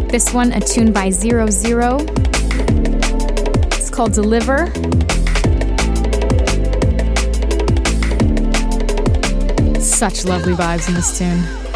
This one, a tune by 00. It's called Deliver. Such lovely vibes in this tune.